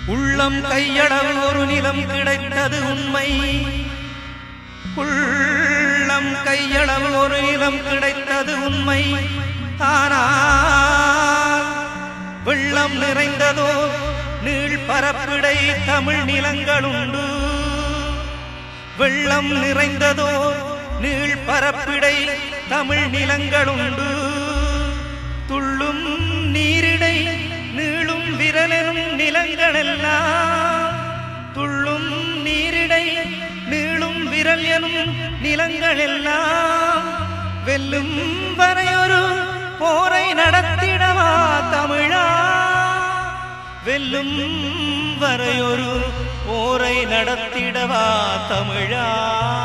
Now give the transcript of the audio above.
உள்ளம் கையளவு ஒரு நிலம் கிடைத்தது உண்மை. உள்ளம் கையளவு ஒரு நிலம் கிடைத்தது உண்மை. ஆனால் வெள்ளம் நிறைந்ததோ நீள் பரப்பிடை தமிழ் நிலங்களுண்டு. வெள்ளம் நிறைந்ததோ நீள் பரப்பிடை தமிழ் நிலங்களுண்டு. துள்ளும் நீரிடை நீளும் விரலெனும் நிலங்களெல்லாம். துள்ளும் நீரிடை நீளும் விரல் எனும் நிலங்களெல்லாம். வெல்லும் வரையொரு போரை நடத்திடவா தமிழா. வெல்லும் வரையொரு போரை நடத்திடவா தமிழா.